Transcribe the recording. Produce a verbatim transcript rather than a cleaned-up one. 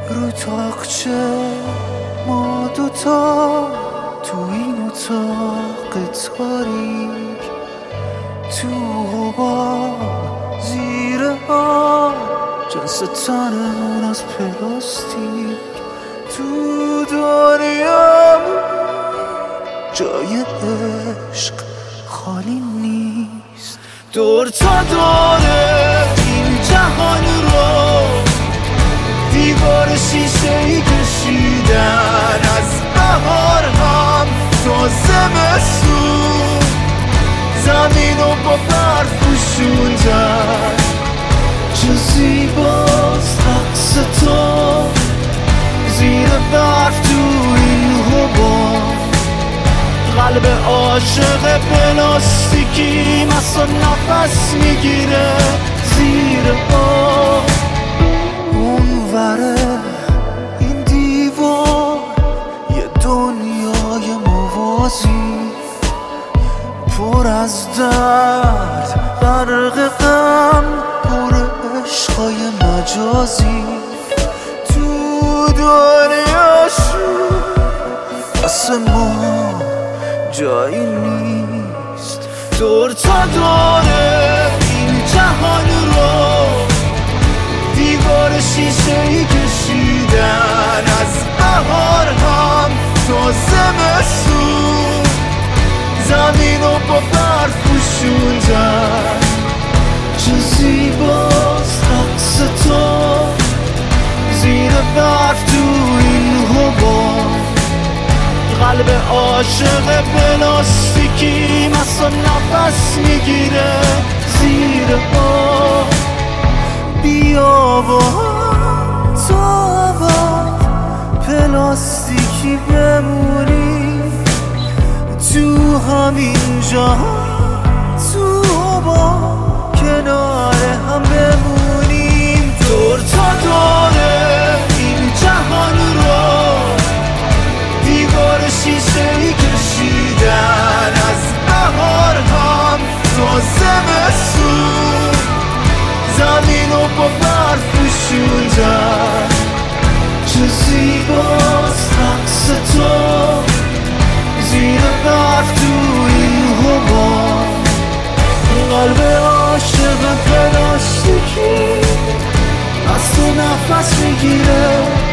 رو تاقچه ما دوتا تو این اتاق تاریک، تو حباب زیر آب جنس تنمون از پلاستیک. تو دنیامون جای عشق خالی نیست. دور تا دوره این جهان رو دیوار شیشه‌ای کشیدن، از بهار هم تا زمستون زمین رو با برف پوشوندن. چه زیباست رقص تو زیر برف تو این حباب، قلب عاشق پلاستیکی مثلا نفس میگیره زیر آب. اون وره این دیوار یه دنیای موازی، پر از درد غرق غم، پر عشقای مجازی. تو دنیاشون واسه ما جایی نیست. دور تا دوره این جهان رو دیوار شیشه‌ای کشیدن، از بهار هم تا زمستون زمین رو با برف پوشوندن. چه زیباست رقص تو زیر برف تو این حباب، قلب عاشق پلاستیکی مثلا نفس میگیره زیر آب. بیا با تو با پلاستیکی بمونی تو همین جهان، تو با کنار هم بمونیم. دور تا دوره این جهان رو دیوار شیشه‌ای کشیدن، از بهار هم تا زمستون زمین رو با برف پوشوندن. چه زیباست رقص تو زیر برف تو این حباب، قلب عاشق پلاستیکی از تو نفس میگیره